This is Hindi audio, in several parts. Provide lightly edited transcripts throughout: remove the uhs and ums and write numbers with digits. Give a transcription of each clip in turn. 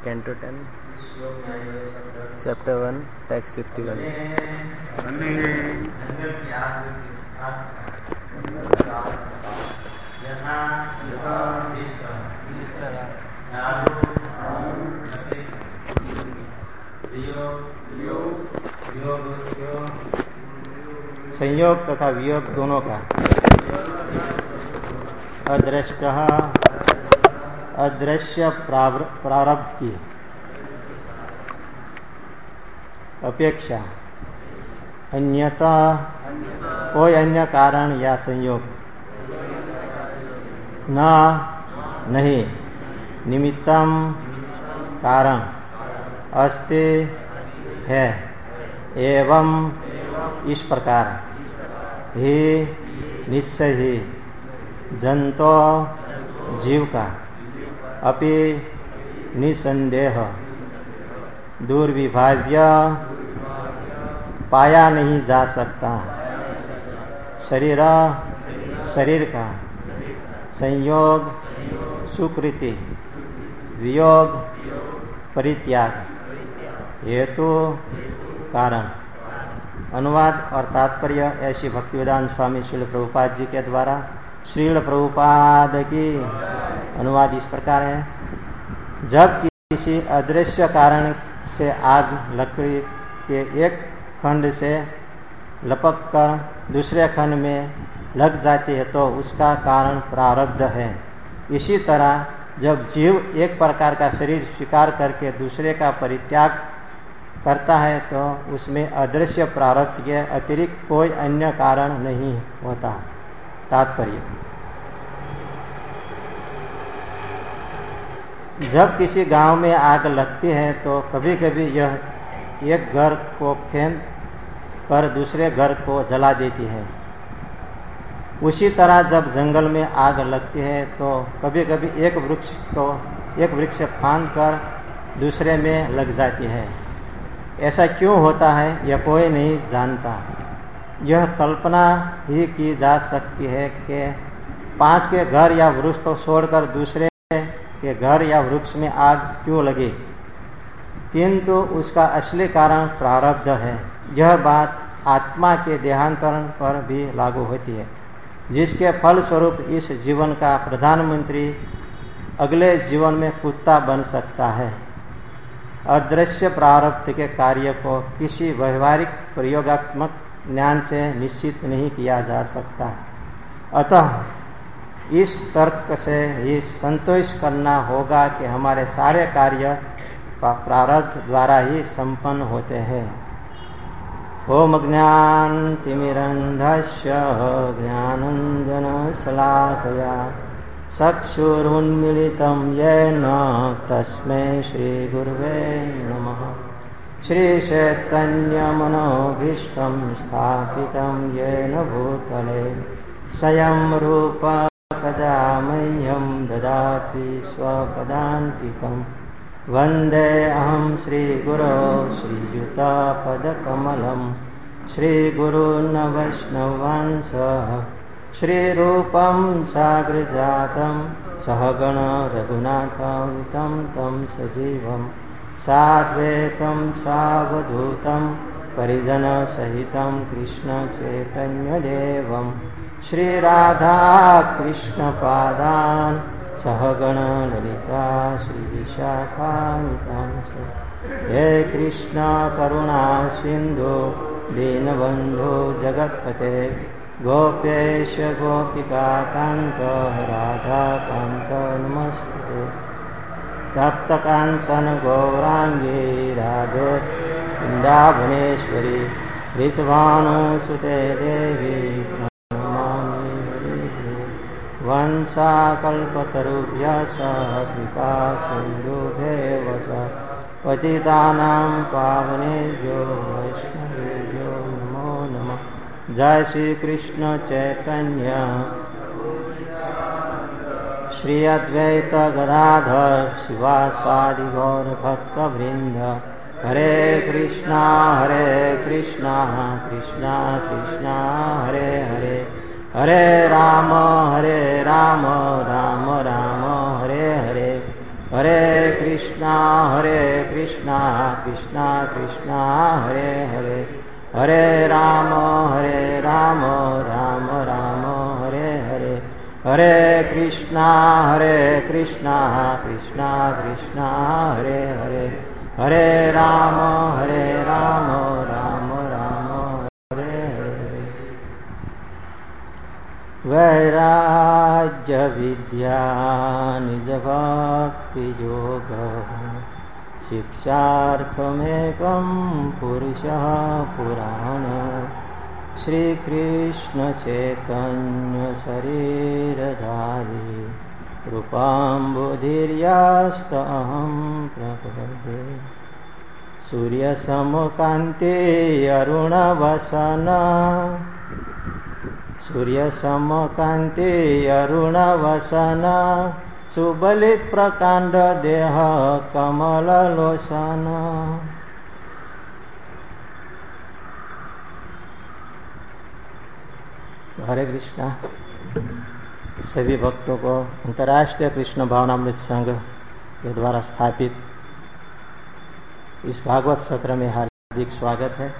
Canto 10, Chapter 1, Text 51. जिस तरह संयोग तथा वियोग दोनों का अदृश्य प्रारब्ध की अपेक्षा अन्यथा कोई अन्य कारण या संयोग नहीं निमित्तम कारण अस्ति है एवं इस प्रकार ही निश्चय ही जंतो जीव का अपि निसंदेह दुर्विभाव्य पाया नहीं जा सकता। शरीर का संयोग सुकृति वियोग परित्याग हेतु कारण। अनुवाद और तात्पर्य ऐसी भक्तिवेदांत स्वामी श्रील प्रभुपाद जी के द्वारा। श्रील प्रभुपाद की अनुवाद इस प्रकार है। जब किसी अदृश्य कारण से आग लकड़ी के एक खंड से लपक कर दूसरे खंड में लग जाती है तो उसका कारण प्रारब्ध है। इसी तरह जब जीव एक प्रकार का शरीर स्वीकार करके दूसरे का परित्याग करता है तो उसमें अदृश्य प्रारब्ध के अतिरिक्त कोई अन्य कारण नहीं होता। तात्पर्य, जब किसी गांव में आग लगती है तो कभी कभी यह एक घर को फेंक कर दूसरे घर को जला देती है। उसी तरह जब जंगल में आग लगती है तो कभी कभी एक वृक्ष फांद कर दूसरे में लग जाती है। ऐसा क्यों होता है यह कोई नहीं जानता। यह कल्पना ही की जा सकती है कि पास के घर या वृक्ष को छोड़कर दूसरे के घर या वृक्ष में आग क्यों लगे, किंतु उसका असली कारण प्रारब्ध है। यह बात आत्मा के देहांतरण पर भी लागू होती है, जिसके फलस्वरूप इस जीवन का प्रधानमंत्री अगले जीवन में कुत्ता बन सकता है। अदृश्य प्रारब्ध के कार्य को किसी व्यवहारिक प्रयोगात्मक ज्ञान से निश्चित नहीं किया जा सकता। अतः इस तर्क से ही संतोष करना होगा कि हमारे सारे कार्य प्रारब्ध द्वारा ही संपन्न होते हैं। ओम ज्ञानतिमिरन्धस्य ज्ञानाञ्जनशलाकया चक्षुरुन्मीलितं येन तस्मै श्रीगुरुवे नमः। श्रीचैतन्यमनोभीष्टं स्थापितं येन भूतले स्वयं रूपः कदा मह्यं ददाति स्वपदान्तिकम्। वन्दे अहं श्रीगुरो श्रीयुतापदकमलं श्रीगुरून् वैष्णवांसः श्रीरूपं साग्रजातं सहगण रघुनाथान्वितं तं सजीवं साद्वैतं सावधूतं परिजनसहितं कृष्णचैतन्यदेवं श्रीराधाकृष्णपादान् सहगण ललिता श्रीविशाखान्वितांश्च। हे कृष्ण करुणा सिन्धु दीनबन्धो जगत्पते गोपेश गोपिकान्त राधाकान्त नमस्ते। तप्तकाञ्चन गौराङ्गी राधे वृन्दावनेश्वरी वृषभानुसुते देवी वंशाकल्पतरुभ्यः कृपा सिन्धुभ्येव पतितानां पावनेभ्यो वैष्णवेभ्यो नमो नमः। जय श्री कृष्ण चैतन्य श्री अद्वैत गदाधर शिवासादि गौर भक्तवृंद। हरे कृष्णा कृष्णा कृष्णा हरे हरे, हरे राम राम राम हरे हरे, हरे कृष्णा कृष्णा कृष्णा हरे हरे, हरे राम राम राम हरे हरे, हरे कृष्णा कृष्णा कृष्णा हरे हरे, हरे राम राम राम हरे हरे। वैराग्य विद्या निज भक्ति योग, शिक्षार्थमेकं पुरुषः पुराण, श्री कृष्ण चैतन्य शरीरधारी, रूपाम्बुधिर्यस्तहं प्रपद्ये। सूर्यसमकान्ते अरुणवसन, सूर्यसमकान्ते अरुणवसन, सुबलित प्रकांड देह कमललोचन। हरे कृष्णा। सभी भक्तों को अंतर्राष्ट्रीय कृष्ण भावनामृत संघ के द्वारा स्थापित इस भागवत सत्र में हार्दिक स्वागत है।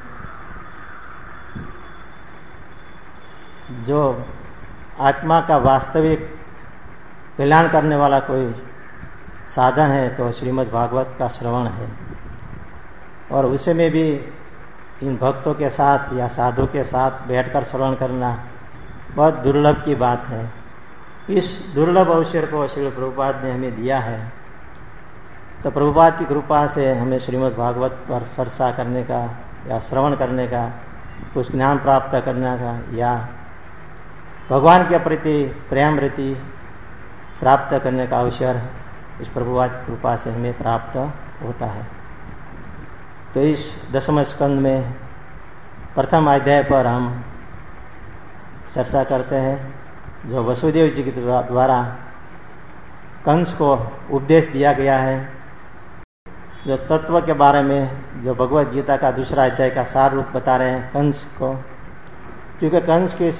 जो आत्मा का वास्तविक कल्याण करने वाला कोई साधन है तो श्रीमद् भागवत का श्रवण है, और उसे में भी इन भक्तों के साथ या साधु के साथ बैठकर श्रवण करना बहुत दुर्लभ की बात है। इस दुर्लभ अवसर को श्री प्रभुपाद ने हमें दिया है, तो प्रभुपाद की कृपा से हमें श्रीमद् भागवत पर चर्चा करने का या श्रवण करने का, कुछ ज्ञान प्राप्त करने का या भगवान के प्रति प्रेम वृत्ति प्राप्त करने का अवसर इस प्रभुपाद की कृपा से हमें प्राप्त होता है। तो इस 10वें स्कंद में प्रथम अध्याय पर हम चर्चा करते हैं, जो वसुदेव जी के द्वारा कंस को उपदेश दिया गया है, जो तत्व के बारे में जो भगवद गीता का 2 अध्याय का सार रूप बता रहे हैं कंस को। क्योंकि कंस की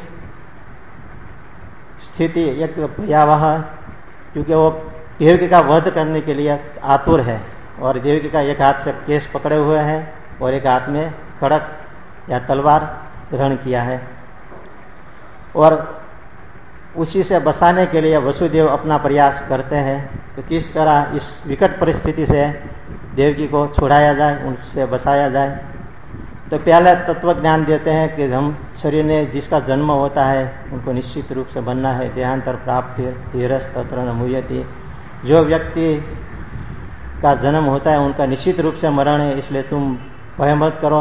स्थिति एक भयावह है, क्योंकि वो देवकी का वध करने के लिए आतुर है, और देवकी का एक हाथ से केस पकड़े हुए हैं और एक हाथ में खड़ग या तलवार ग्रहण किया है, और उसी से बचाने के लिए वसुदेव अपना प्रयास करते हैं कि किस तरह इस विकट परिस्थिति से देवकी को छुड़ाया जाए, उससे बचाया जाए। तो पहले तत्व ज्ञान देते हैं कि हम शरीर में जिसका जन्म होता है उनको निश्चित रूप से बनना है, देहांतर प्राप्ति धीरज तत्र न मुह्यति। जो व्यक्ति का जन्म होता है उनका निश्चित रूप से मरण है, इसलिए तुम भय मत करो।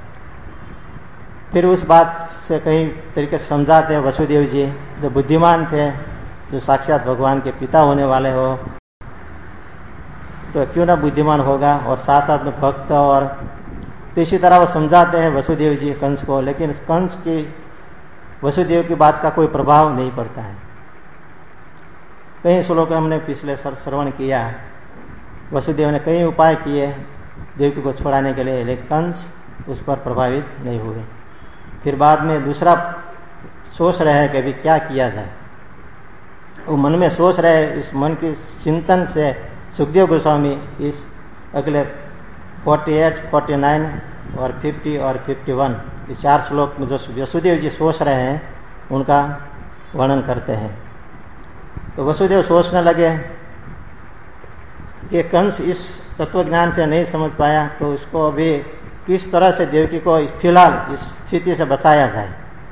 फिर उस बात से कई तरीके से समझाते हैं वसुदेव जी, जो बुद्धिमान थे, जो साक्षात भगवान के पिता होने वाले हो, तो क्यों ना बुद्धिमान होगा, और साथ साथ में भक्त। और तो इसी तरह वो समझाते हैं वसुदेव जी कंस को, लेकिन कंस की वसुदेव की बात का कोई प्रभाव नहीं पड़ता है। कई श्लोक हमने पिछले श्रवण किया, वसुदेव ने कई उपाय किए देवकी को छुड़ाने के लिए, लेकिन कंस उस पर प्रभावित नहीं हुए। फिर बाद में दूसरा सोच रहे हैं कि अभी क्या किया जाए, वो मन में सोच रहे, इस मन के चिंतन से सुखदेव गोस्वामी इस अगले 48, 49 और 50 और 51 इस 4 श्लोक में जो वसुदेव जी सोच रहे हैं उनका वर्णन करते हैं। तो वसुदेव सोचने लगे कि कंस इस तत्वज्ञान से नहीं समझ पाया, तो उसको अभी किस तरह से देवकी को फिलहाल इस स्थिति से बचाया जाए।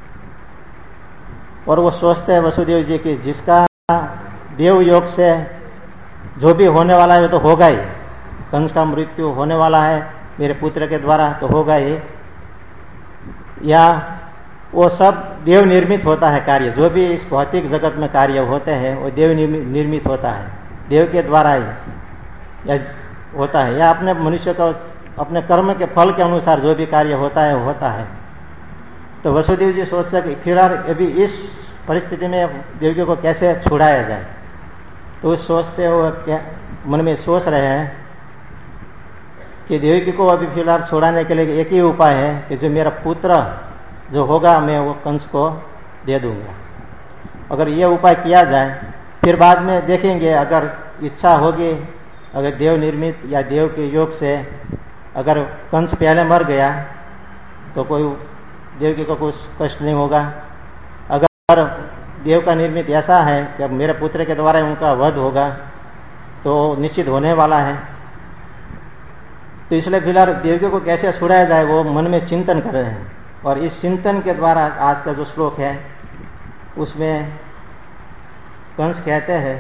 और वो सोचते हैं वसुदेव जी कि जिसका देव योग से जो भी होने वाला है वो तो होगा ही, कंस का मृत्यु होने वाला है मेरे पुत्र के द्वारा तो होगा ही, या वो सब देव निर्मित होता है कार्य, जो भी इस भौतिक जगत में कार्य होते हैं वो देव निर्मित होता है, देव के द्वारा ही या होता है, या अपने मनुष्य को अपने कर्म के फल के अनुसार जो भी कार्य होता है वो होता है। तो वसुदेव जी सोच सके फिलहाल अभी इस परिस्थिति में देवकी को कैसे छुड़ाया जाए। तो सोचते हुए क्या मन में सोच रहे हैं कि देवकी को अभी फिलहाल छुड़ाने के लिए एक ही उपाय है कि जो मेरा पुत्र जो होगा मैं वो कंस को दे दूंगा। अगर ये उपाय किया जाए फिर बाद में देखेंगे, अगर इच्छा होगी, अगर देव निर्मित या देव के योग से अगर कंस पहले मर गया तो कोई देवकी को कुछ कष्ट नहीं होगा। अगर देव का निर्मित ऐसा है कि अब मेरे पुत्र के द्वारा उनका वध होगा तो निश्चित होने वाला है, तो इसलिए फिलहाल देवकी को कैसे छुड़ाया जाए वो मन में चिंतन कर रहे हैं। और इस चिंतन के द्वारा आज का जो श्लोक है उसमें कंस कहते हैं,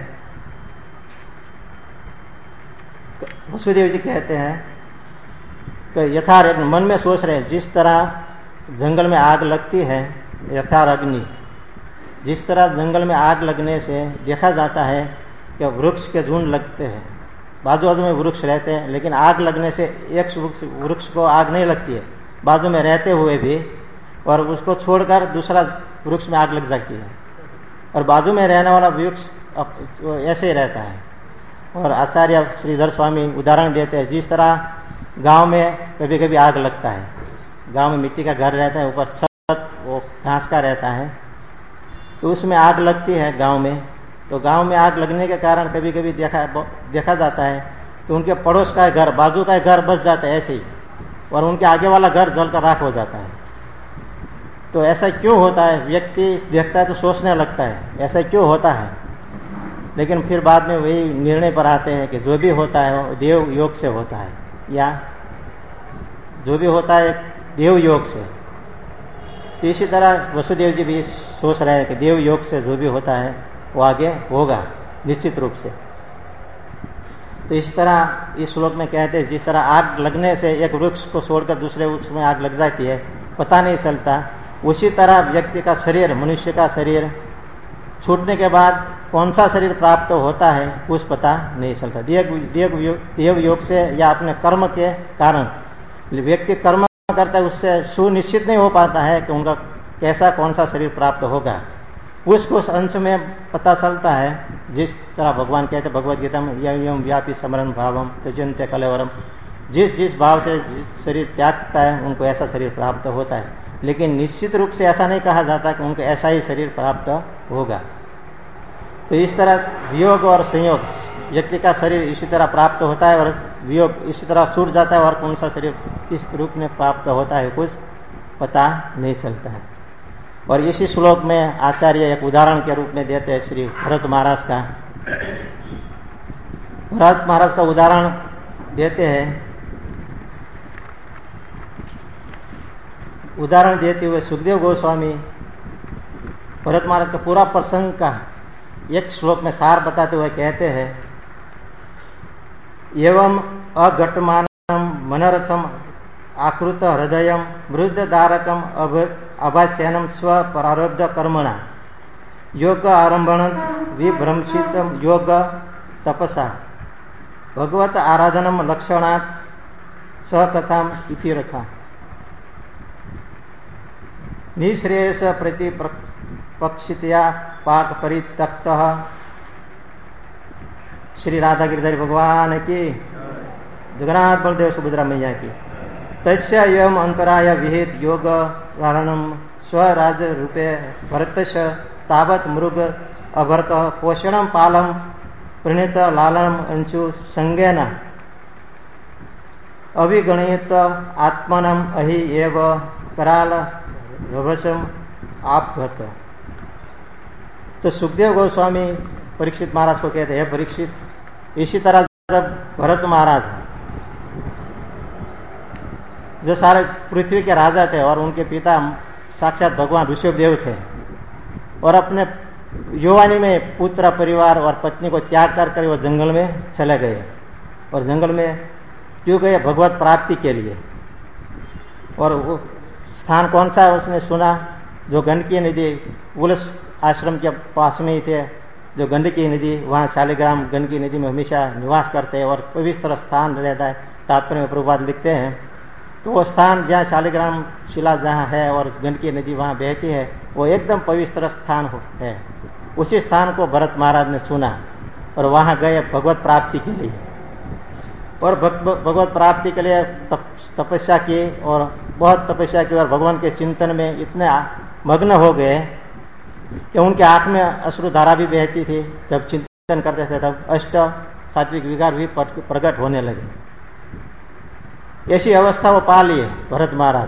वसुदेव जी कहते हैं कि यथारग्नि, मन में सोच रहे हैं जिस तरह जंगल में आग लगती है, यथारग्नि, जिस तरह जंगल में आग लगने से देखा जाता है कि वृक्ष के झुंड लगते हैं, बाजू बाजू में वृक्ष रहते हैं, लेकिन आग लगने से एक वृक्ष को आग नहीं लगती है, बाजू में रहते हुए भी, और उसको छोड़कर दूसरा वृक्ष में आग लग जाती है, और बाजू में रहने वाला वृक्ष ऐसे ही रहता है। और आचार्य श्रीधर स्वामी उदाहरण देते हैं, जिस तरह गांव में कभी कभी आग लगता है, गांव में मिट्टी का घर रहता है, ऊपर छत वो घास का रहता है, तो उसमें आग लगती है गांव में। तो गांव में आग लगने के कारण कभी कभी देखा जाता है कि उनके पड़ोस का घर, बाजू का घर बच जाता है ऐसे ही, और उनके आगे वाला घर जलकर राख हो जाता है। तो ऐसा क्यों होता है? व्यक्ति देखता है तो सोचने लगता है ऐसा क्यों होता है, लेकिन फिर बाद में वही निर्णय पर आते हैं कि जो भी होता है वो देव योग से होता है, या जो भी होता है देव योग से। तो इसी तरह वसुदेव जी भी सोच रहे हैं कि देव योग से जो भी होता है वो आगे होगा निश्चित रूप से। तो इस तरह इस श्लोक में कहते हैं, जिस तरह आग लगने से एक वृक्ष को छोड़कर दूसरे वृक्ष में आग लग जाती है, पता नहीं चलता, उसी तरह व्यक्ति का शरीर, मनुष्य का शरीर छूटने के बाद कौन सा शरीर प्राप्त होता है कुछ पता नहीं चलता। देव योग से या अपने कर्म के कारण व्यक्ति कर्म करता है, उससे सुनिश्चित नहीं हो पाता है कि उनका कैसा कौन सा शरीर प्राप्त होगा। कुछ अंश में पता चलता है, जिस तरह भगवान कहते हैं भगवद गीता में, यम व्यापी समरण भावम त्यजन्ते कलेवरम, जिस भाव से जिस शरीर त्यागता है उनको ऐसा शरीर प्राप्त होता है, लेकिन निश्चित रूप से ऐसा नहीं कहा जाता कि उनको ऐसा ही शरीर प्राप्त होगा। तो इस तरह वियोग और संयोग, व्यक्ति का शरीर इसी तरह प्राप्त होता है और वियोग इसी तरह छूट जाता है, और कौन सा शरीर किस रूप में प्राप्त होता है कुछ पता नहीं चलता है। और इसी श्लोक में आचार्य एक उदाहरण के रूप में देते हैं श्री भरत महाराज का। भरत महाराज का उदाहरण देते हैं, उदाहरण देते हुए सुखदेव गोस्वामी भरत महाराज का पूरा प्रसंग का एक श्लोक में सार बताते हुए कहते हैं, एवं अघटमानम मनरथम आकृत हृदयम मृदधारकम अभास्यनम स्व प्रारब्ध कर्मणा योग आरंभण विभ्रंशित योग तपसा भगवत आराधनम लक्षणात् सहकथाम इति रथा निश्रेयस प्रति पक्षितया पाक परित्यक्त। श्री राधा गिरिधर भगवान की, जगन्नाथ बलदेव सुभद्रा मैया की। तस्य यम अंतराय विहित योग धारणम स्वराज रूपे भरतश तावत मृग अभर्क पोषणम पालम प्रणीत लालनम अंशु संज्ञेन अभिगणित आत्मनम अहि एव कराल भवसम आपघत। तो सुखदेव गोस्वामी परीक्षित महाराज को कहते हैं, परीक्षित, इसी तरह जब भरत महाराज जो सारे पृथ्वी के राजा थे और उनके पिता साक्षात भगवान ऋषभदेव थे, और अपने युवानी में पुत्र परिवार और पत्नी को त्याग कर वो जंगल में चले गए। और जंगल में क्यों गए? भगवत प्राप्ति के लिए। और वो स्थान कौन सा है उसने सुना, जो गंडकी नदी, उलस आश्रम के पास में ही थे जो गंडकी नदी, वहाँ शालिग्राम गंडकी नदी में हमेशा निवास करते हैं और पवित्र स्थान रहता है। तात्पर्य में प्रभुपाद लिखते हैं, तो वो स्थान जहाँ शालिग्राम शिला जहाँ है और गंडकी नदी वहाँ बहती है, वो एकदम पवित्र स्थान है। उसी स्थान को भरत महाराज ने चुना और वहाँ गए भगवत प्राप्ति के लिए। और भगवत प्राप्ति के लिए तपस्या की और बहुत तपस्या की और भगवान के चिंतन में इतने मग्न हो गए कि उनके आँख में अश्रुधारा भी बहती थी। जब चिंतन करते थे तब सात्विक विकार भी प्रकट होने लगे। ऐसी अवस्था वो पा लिए भरत महाराज।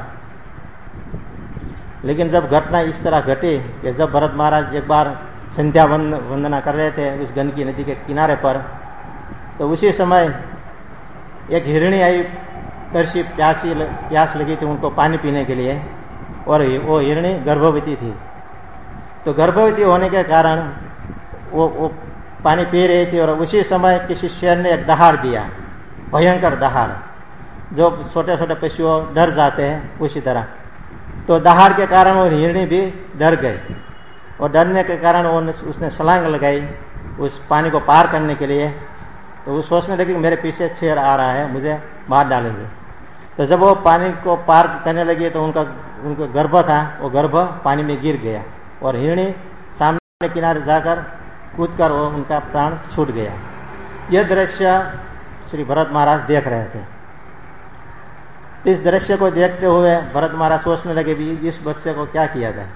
लेकिन जब घटना इस तरह घटी कि जब भरत महाराज एक बार संध्या वंदना कर रहे थे उस गंडकी नदी के किनारे पर, तो उसी समय एक हिरणी आई, तरसी प्यास लगी थी उनको पानी पीने के लिए, और वो हिरणी गर्भवती थी। तो गर्भवती होने के कारण वो पानी पी रही थी, और उसी समय किसी शेर ने एक दहाड़ दिया, भयंकर दहाड़, जो छोटे छोटे पशुओं डर जाते हैं उसी तरह। तो दहाड़ के कारण वो हिरणी भी डर गई, और डरने के कारण उसने छलांग लगाई उस पानी को पार करने के लिए। तो वो सोचने लगी कि मेरे पीछे शेर आ रहा है, मुझे मार डालेंगे। तो जब वो पानी को पार करने लगी तो उनका गर्भ था, वो गर्भ पानी में गिर गया, और हिरणी सामने किनारे जाकर कूदकर वो उनका प्राण छूट गया। यह दृश्य श्री भरत महाराज देख रहे थे। तो इस दृश्य को देखते हुए भरत महाराज सोचने लगे भी इस बच्चे को क्या किया जाए।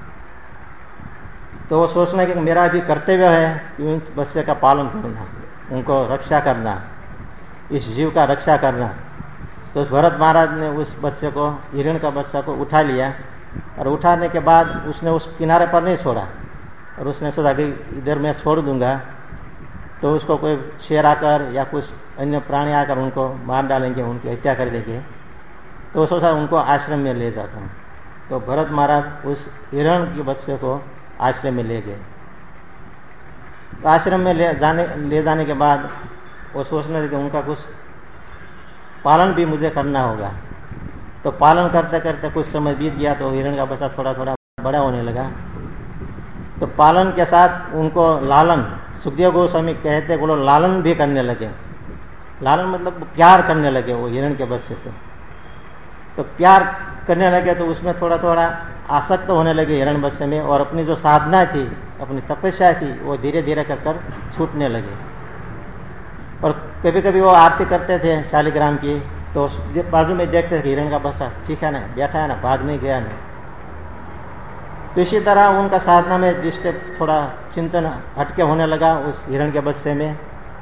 तो वो सोचने लगे कि मेरा भी कर्तव्य है कि इस बच्चे का पालन करना, उनको रक्षा करना, इस जीव का रक्षा करना। तो भरत महाराज ने उस बच्चे को, हिरण का बच्चा को उठा लिया, और उठाने के बाद उसने उस किनारे पर नहीं छोड़ा, और उसने सोचा कि इधर मैं छोड़ दूंगा तो उसको कोई शेर आकर या कुछ अन्य प्राणी आकर उनको मार डालेंगे, उनकी हत्या कर देंगे। तो सोचा उनको आश्रम में ले जाता हूँ। तो भरत महाराज उस हिरण के बच्चे को आश्रम में ले गए। तो आश्रम में ले जाने के बाद वो सोचने लगे उनका कुछ पालन भी मुझे करना होगा। तो पालन करते करते कुछ समय बीत गया, तो हिरण का बच्चा थोड़ा थोड़ा बड़ा होने लगा। तो पालन के साथ उनको लालन, सुखदेव गोस्वामी कहते वो लोग लालन भी करने लगे। लालन मतलब प्यार करने लगे वो हिरण के बच्चे से। तो प्यार करने लगे तो उसमें थोड़ा थोड़ा आसक्त होने लगे हिरण बच्चे में, और अपनी जो साधना थी, अपनी तपस्या थी, वो धीरे धीरे कर छूटने लगे। और कभी कभी वो आरती करते थे शालिग्राम की, तो बाजू में देखते थे हिरण का बच्चा ठीक है ना, बैठा है ना, भाग नहीं गया ना। तो इसी तरह उनका साधना में डिस्टर्ब, थोड़ा चिंतन हटके होने लगा उस हिरण के बच्चे में।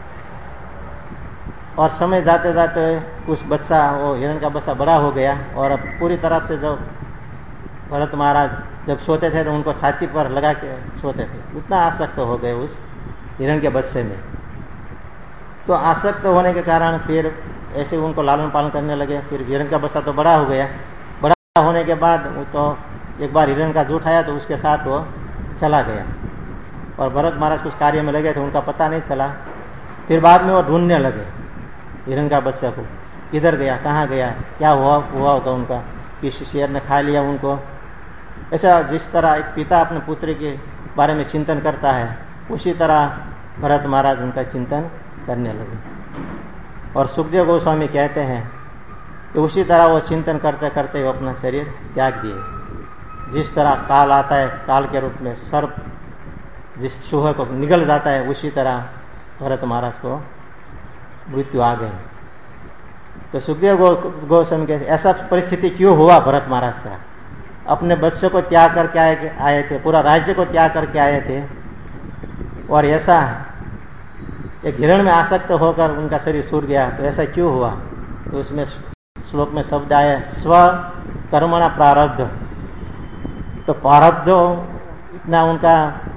और समय जाते जाते उस बच्चा, वो हिरण का बच्चा बड़ा हो गया, और अब पूरी तरह से जब भरत महाराज जब सोते थे तो उनको छाती पर लगा के सोते थे, उतना आसक्त हो गए उस हिरण के बच्चे में। तो आसक्त होने के कारण फिर ऐसे उनको लालन पालन करने लगे। फिर हिरण का बच्चा तो बड़ा हो गया, बड़ा होने के बाद वो तो एक बार हिरण का झूठ आया तो उसके साथ वो चला गया, और भरत महाराज कुछ कार्य में लगे थे, उनका पता नहीं चला। फिर बाद में वो ढूंढने लगे हिरण का बच्चा को, किधर गया, कहाँ गया, क्या हुआ होगा उनका, किसी शेर ने खा लिया उनको। ऐसा जिस तरह एक पिता अपने पुत्र के बारे में चिंतन करता है, उसी तरह भरत महाराज उनका चिंतन करने लगे। और सुखदेव गोस्वामी कहते हैं कि उसी तरह वो चिंतन करते करते वो अपना शरीर त्याग दिए। जिस तरह काल आता है, काल के रूप में सर्प जिस चूहे को निगल जाता है, उसी तरह भरत महाराज को मृत्यु आ गई। तो सुखदेव गोस्वामी कहते ऐसा परिस्थिति क्यों हुआ भरत महाराज का? अपने बच्चों को त्याग करके आए थे, पूरा राज्य को त्याग करके आए थे, और ऐसा एक हिरण में आसक्त होकर उनका शरीर छूट गया। तो ऐसा क्यों हुआ? तो उसमें श्लोक में शब्द आया स्व कर्मणा प्रारब्ध। तो प्रारब्ध इतना उनका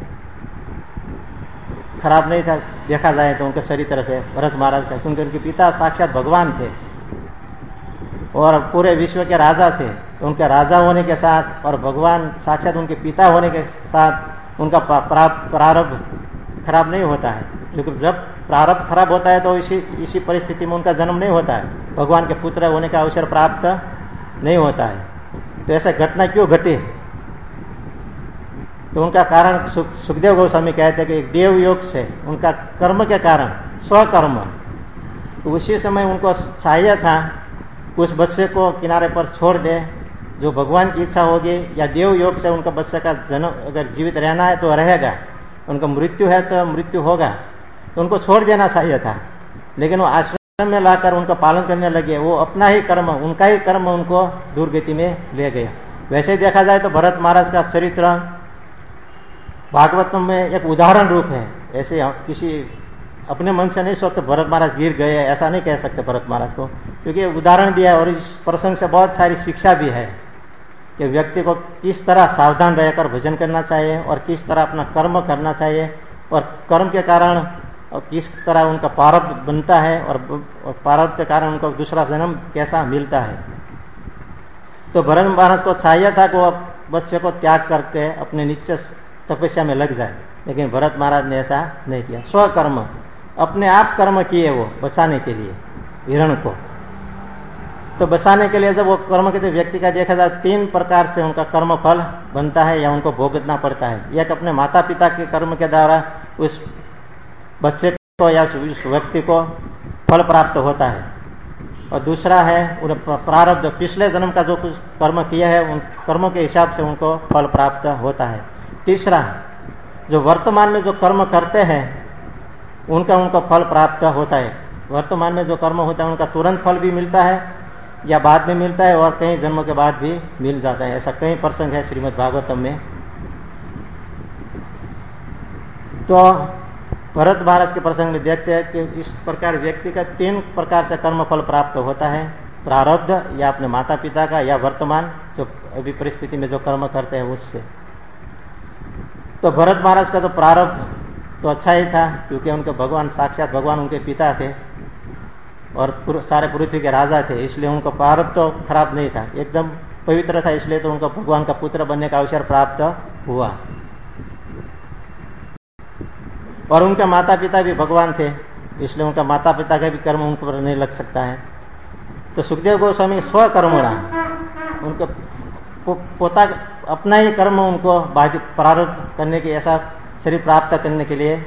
खराब नहीं था देखा जाए तो उनके शरीर तरह से भरत महाराज का, क्योंकि उनके पिता साक्षात भगवान थे और पूरे विश्व के राजा थे। तो उनके राजा होने के साथ और भगवान साक्षात उनके पिता होने के साथ उनका प्रारब्ध खराब नहीं होता है, क्योंकि जब प्रारब्ध खराब होता है तो इसी परिस्थिति में उनका जन्म नहीं होता है, भगवान के पुत्र होने का अवसर प्राप्त नहीं होता है। तो ऐसा घटना क्यों घटी? तो उनका कारण सुखदेव गोस्वामी कहते हैं कि एक देव योग से उनका कर्म के कारण स्वकर्म, तो उसी समय उनको चाहिए था उस बच्चे को किनारे पर छोड़ दे, जो भगवान की इच्छा होगी, या देव योग से उनका बच्चे का जन्म अगर जीवित रहना है तो रहेगा, उनका मृत्यु है तो मृत्यु होगा, तो उनको छोड़ देना चाहिए था। लेकिन वो आश्रम में लाकर उनका पालन करने लगे, वो अपना ही कर्म, उनका ही कर्म उनको दुर्गति में ले गया। वैसे देखा जाए तो भरत महाराज का चरित्र भागवत में एक उदाहरण रूप है। ऐसे किसी अपने मन से नहीं सोचते भरत महाराज गिर गए, ऐसा नहीं कह सकते भरत महाराज को, क्योंकि उदाहरण दिया है और इस प्रसंग से बहुत सारी शिक्षा भी है कि व्यक्ति को किस तरह सावधान रहकर भजन करना चाहिए और किस तरह अपना कर्म करना चाहिए और कर्म के कारण और किस तरह उनका प्रारब्ध बनता है और प्रारब्ध के कारण उनको दूसरा जन्म कैसा मिलता है। तो भरत महाराज को चाहिए था कि वो बच्चे को त्याग करके अपने नित्य तपस्या में लग जाए, लेकिन भरत महाराज ने ऐसा नहीं किया। स्वकर्म अपने आप कर्म किए वो बचाने के लिए हिरण को। तो बचाने के लिए जब वो कर्म के व्यक्ति का देखा जाए 3 प्रकार से उनका कर्म फल बनता है या उनको भोगतना पड़ता है। एक अपने माता पिता के कर्म के द्वारा उस बच्चे को या उस व्यक्ति को फल प्राप्त होता है, और दूसरा है प्रारब्ध, पिछले जन्म का जो कुछ कर्म किया है उन कर्मों के हिसाब से उनको फल प्राप्त होता है। तीसरा जो वर्तमान में जो कर्म करते हैं उनको फल प्राप्त होता है। वर्तमान में जो कर्म होता है उनका तुरंत फल भी मिलता है या बाद में मिलता है और कई जन्मों के बाद भी मिल जाता है। ऐसा कई प्रसंग है श्रीमद् भागवतम में। तो भरत महाराज के प्रसंग में देखते हैं कि इस प्रकार व्यक्ति का 3 प्रकार से कर्म फल प्राप्त होता है, प्रारब्ध या अपने माता पिता का या वर्तमान जो अभी परिस्थिति में जो कर्म करते हैं उससे। तो भरत महाराज का तो प्रारब्ध तो अच्छा ही था, क्योंकि उनके भगवान साक्षात भगवान उनके पिता थे और सारे पृथ्वी के राजा थे, इसलिए उनको प्रारब्ध तो खराब नहीं था, एकदम पवित्र था, इसलिए तो उनको भगवान का पुत्र बनने का अवसर प्राप्त हुआ। और उनके माता पिता भी भगवान थे, इसलिए उनका माता पिता का भी कर्म उन पर नहीं लग सकता है। तो सुखदेव गोस्वामी स्वकर्मणा उनका पोता अपना ही कर्म उनको प्रारब्ध करने के ऐसा शरीर प्राप्त करने के लिए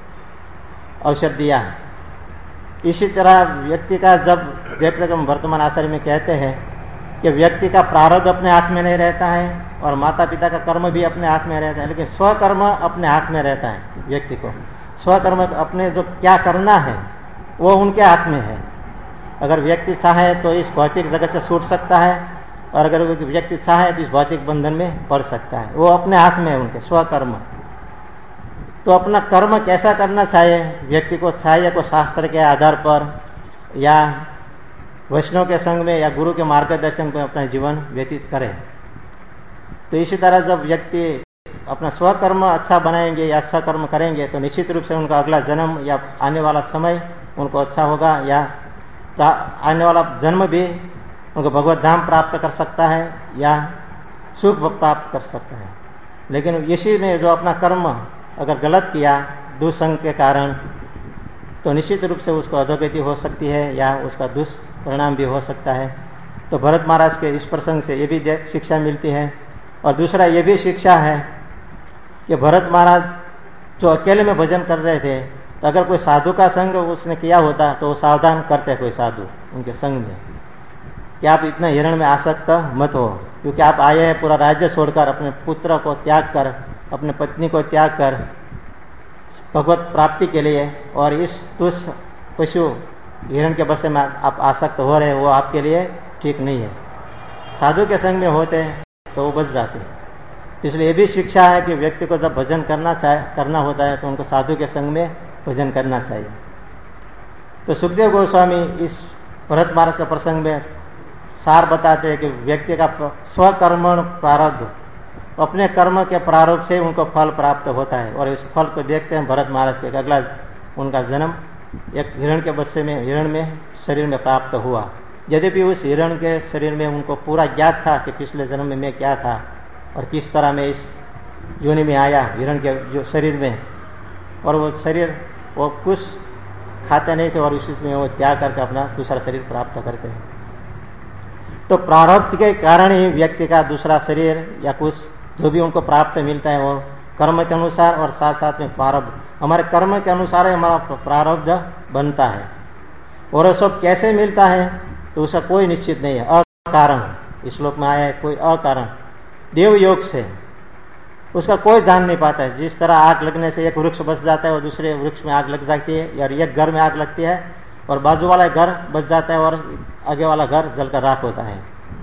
अवसर दिया। इसी तरह व्यक्ति का जब देखते हम वर्तमान आश्रम में कहते हैं कि व्यक्ति का प्रारब्ध अपने हाथ में नहीं रहता है और माता पिता का कर्म भी अपने हाथ में रहता है, लेकिन स्वकर्म अपने हाथ में रहता है। व्यक्ति को स्वकर्म अपने जो क्या करना है वो उनके हाथ में है। अगर व्यक्ति चाहे तो इस भौतिक जगत से छूट सकता है और अगर व्यक्ति चाहे तो इस भौतिक बंधन में पड़ सकता है, वो अपने हाथ में है उनके स्वकर्म। तो अपना कर्म कैसा करना चाहिए व्यक्ति को चाहिए को शास्त्र के आधार पर या वैष्णव के संग में या गुरु के मार्गदर्शन में अपना जीवन व्यतीत करे। तो इसी तरह जब व्यक्ति अपना स्वकर्म अच्छा बनाएंगे या अच्छा कर्म करेंगे तो निश्चित रूप से उनका अगला जन्म या आने वाला समय उनको अच्छा होगा, या आने वाला जन्म भी उनको भगवत धाम प्राप्त कर सकता है या सुख प्राप्त कर सकता है। लेकिन इसी में जो अपना कर्म अगर गलत किया दुसंग के कारण तो निश्चित रूप से उसको अधोगति हो सकती है या उसका दुष्परिणाम भी हो सकता है। तो भरत महाराज के इस प्रसंग से ये भी शिक्षा मिलती है। और दूसरा ये भी शिक्षा है कि भरत महाराज जो अकेले में भजन कर रहे थे, तो अगर कोई साधु का संग उसने किया होता तो वो सावधान करते कोई साधु उनके संग में कि आप इतना हिरण में आसक्त मत हो, क्योंकि आप आए हैं पूरा राज्य छोड़कर, अपने पुत्र को त्याग कर, अपने पत्नी को त्याग कर भगवत प्राप्ति के लिए, और इस दुष्ट पशु हिरण के बसे में आप आसक्त हो रहे हैं, वो आपके लिए ठीक नहीं है। साधु के संग में होते तो वो बच जाते। तो इसलिए ये भी शिक्षा है कि व्यक्ति को जब भजन करना होता है तो उनको साधु के संग में भजन करना चाहिए। तो सुखदेव गोस्वामी इस भरत महाराज के प्रसंग में सार बताते हैं कि व्यक्ति का स्वकर्मण प्रारब्ध, अपने कर्म के प्रारब्ध से उनको फल प्राप्त होता है। और इस फल को देखते हैं भरत महाराज के अगला उनका जन्म एक हिरण के बच्चे में हिरण में शरीर में प्राप्त हुआ। यद्यपि उस हिरण के शरीर में उनको पूरा ज्ञात था कि पिछले जन्म में मैं क्या था और किस तरह मैं इस योनि में आया हिरण के जो शरीर में, और वो शरीर वो कुछ खाते नहीं थे और इसी में वो त्याग करके अपना दूसरा शरीर प्राप्त करते हैं। तो प्रारब्ध के कारण ही व्यक्ति का दूसरा शरीर या कुछ जो भी उनको प्राप्त मिलता है वो कर्म के अनुसार और साथ साथ में प्रारब्ध, हमारे कर्म के अनुसार ही हमारा प्रारब्ध बनता है। और वो सब कैसे मिलता है तो उसका कोई निश्चित नहीं है, अकारण। इस श्लोक में आया है कोई अकारण, देव योग से उसका कोई जान नहीं पाता है। जिस तरह आग लगने से एक वृक्ष बच जाता है और दूसरे वृक्ष में आग लग जाती है, या एक घर में आग लगती है और बाजू वाला घर बच जाता है और आगे वाला घर जलकर राख होता है।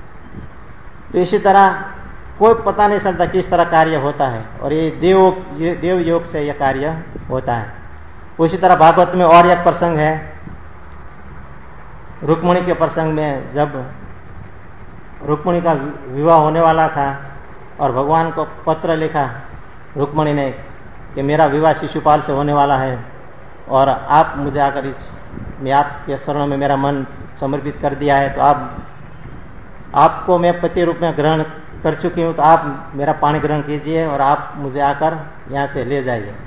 तो इसी तरह कोई पता नहीं चलता किस तरह कार्य होता है, और ये देव योग से यह कार्य होता है। उसी तरह भागवत में और एक प्रसंग है, रुक्मिणी के प्रसंग में, जब रुक्मिणी का विवाह होने वाला था और भगवान को पत्र लिखा रुक्मिणी ने कि मेरा विवाह शिशुपाल से होने वाला है और आप मुझे आकर मैं आपके शरणों में मेरा मन समर्पित कर दिया है, तो आपको मैं पति रूप में ग्रहण कर चुकी हूँ, तो आप मेरा पाणी ग्रहण कीजिए और आप मुझे आकर यहाँ से ले जाइए।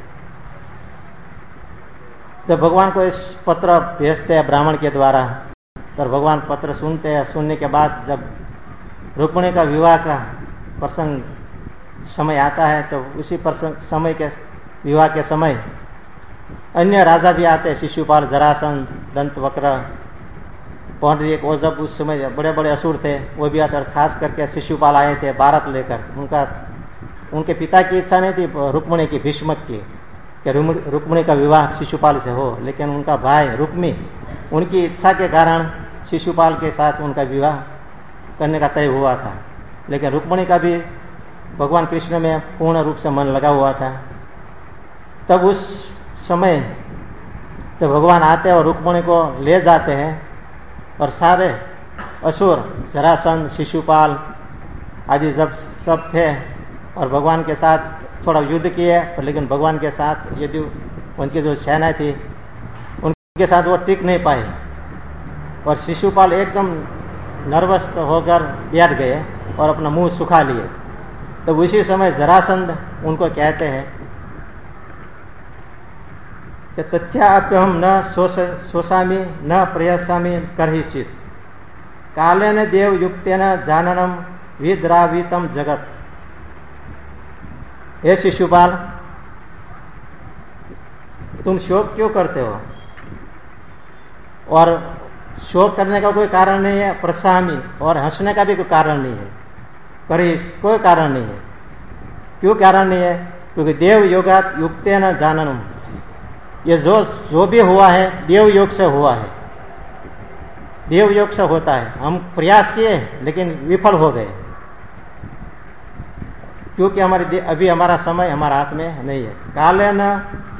जब भगवान को इस पत्र भेजते हैं ब्राह्मण के द्वारा, तो भगवान पत्र सुनते हैं। सुनने के बाद जब रुक्मिणी का विवाह का प्रसंग समय आता है, तो उसी प्रसंग समय के विवाह के समय अन्य राजा भी आते हैं, शिशुपाल, जरासंध, दंतवक्र, पौंडरीक, वो जब उस समय बड़े बड़े असुर थे वो भी आते, और खास करके शिशुपाल आए थे भारत लेकर। उनके पिता की इच्छा नहीं थी रुक्मिणी की, भीष्मक की, कि रुक्मिणी का विवाह शिशुपाल से हो, लेकिन उनका भाई रुक्मी उनकी इच्छा के कारण शिशुपाल के साथ उनका विवाह करने का तय हुआ था। लेकिन रुक्मिणी का भी भगवान कृष्ण में पूर्ण रूप से मन लगा हुआ था। तब उस समय जब भगवान आते हैं और रुक्मिणी को ले जाते हैं, और सारे असुर, जरासंध, शिशुपाल आदि जब सब थे और भगवान के साथ थोड़ा युद्ध किए, लेकिन भगवान के साथ यदि उनकी जो सेना थी उनके साथ वो टिक नहीं पाए और शिशुपाल एकदम नर्वस होकर बैठ गए और अपना मुंह सुखा लिए। तो उसी समय जरासंध उनको कहते हैं कि तथ्याप्यहम न शोषामि न प्रयसामि कर्हिचित् कालेन देव युक्तेन जाननम विद्रावितम जगत। हे शिशुपाल, तुम शोक क्यों करते हो? और शोक करने का कोई कारण नहीं है, प्रसामी, और हंसने का भी कोई कारण नहीं है, कोई कारण नहीं है। क्यों कारण नहीं है? क्योंकि देव योगात युक्तेन जाननम, ये जो भी हुआ है देव योग से हुआ है, देव योग से होता है। हम प्रयास किए लेकिन विफल हो गए, क्योंकि अभी हमारा समय हमारा हाथ में नहीं है। काले न